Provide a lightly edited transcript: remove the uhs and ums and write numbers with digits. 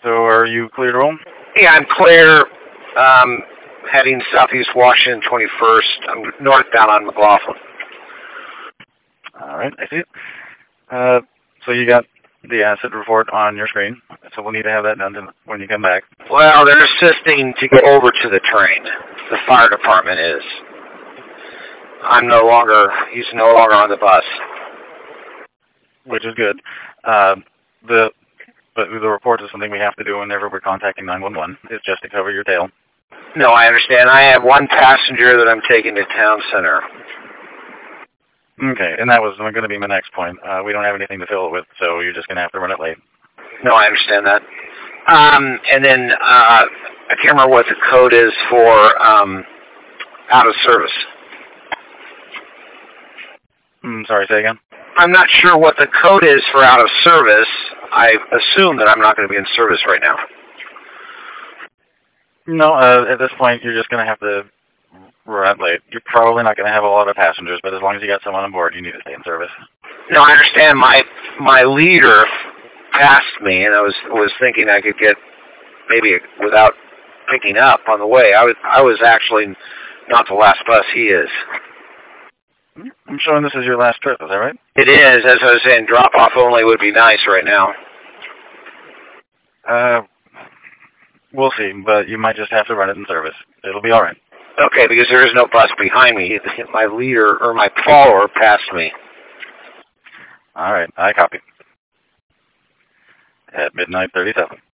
So are you clear to roll? Yeah, I'm clear. Heading southeast Washington 21st. I'm northbound on McLaughlin. All right, I see it. So you got the asset report on your screen, so we'll need to have that done when you come back. Well, they're assisting to get over to the train. The fire department is. He's no longer on the bus. Which is good. But the report is something we have to do whenever we're contacting 911. It's just to cover your tail. No, I understand. I have one passenger that I'm taking to town center. Okay, and that was going to be my next point. We don't have anything to fill it with, so you're just going to have to run it late. No, I understand that. And then I can't remember what the code is for out of service. Sorry, say again? I'm not sure what the code is for out of service. I assume that I'm not going to be in service right now. No, at this point, you're just going to have to run late. You're probably not going to have a lot of passengers, but as long as you got someone on board, you need to stay in service. No, I understand. My leader passed me, and I was thinking I could get maybe without picking up on the way. I was actually not the last bus. He is. I'm showing this is your last trip. Is that right? It is. As I was saying, drop off only would be nice right now. We'll see, but you might just have to run it in service. It'll be all right. Okay, because there is no bus behind me. My leader or my follower passed me. All right, I copy. At midnight 37.